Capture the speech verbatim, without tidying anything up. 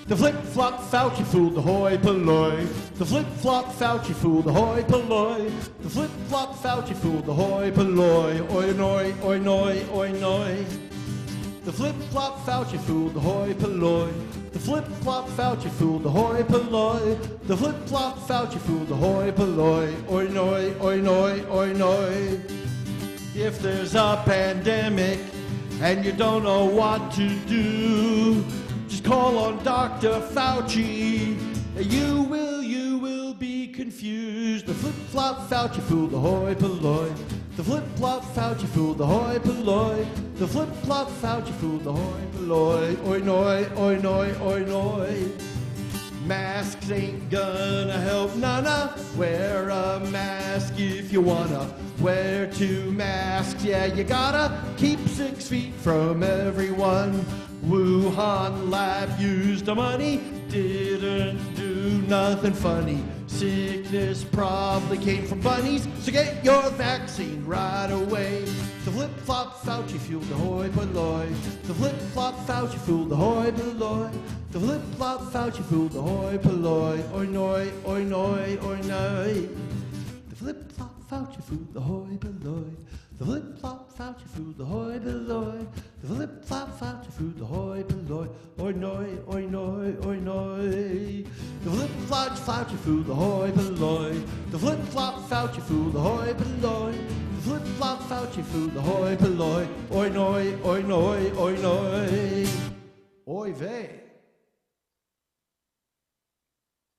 The flip-flop Fauci fool, the hoi polloi. The flip-flop Fauci fool, the hoi polloi. The flip-flop Fauci fool, the hoi polloi. Oi noi, oi noi, oi noi. The flip-flop Fauci fool, the hoi polloi. The flip-flop Fauci fool, the hoi polloi. The flip-flop Fauci fool, the hoi polloi. Oi noi, oi noi, oi noi. If there's a pandemic and you don't know what to do, just call on Doctor Fauci. You will, you will be confused. The flip-flop Fauci fool, the hoi polloi. The flip-flop Fauci fool, the hoi polloi. The flip-flop Fauci fool, the hoi polloi. Oi noi, oi noi, oi noi. Masks ain't gonna help nana. Wear a mask if you wanna. Wear two masks, yeah, you gotta keep six feet from everyone. Wuhan lab used the money, didn't do nothing funny. Sickness probably came from bunnies, so get your vaccine right away. The flip-flop Fauci fool, the hoi polloi. The flip-flop Fauci fool, the hoi polloi. The flip-flop Fauci fool, the hoi polloi. Oi noi, oi noi, oi noi. The flip-flop Fauci fool, the hoi polloi. The flip-flop Fauci fool, the hoi polloi. The flip-flop Fauci fool, the hoi polloi. Oi noi, oi noi, oi noi. The flip-flop Fauci fool, the hoi polloi. The flip-flop Fauci fool, the hoi polloi. The flip-flop Fauci fool, the hoi polloi. Oi noi, oi noi, oi noi. Oi vey.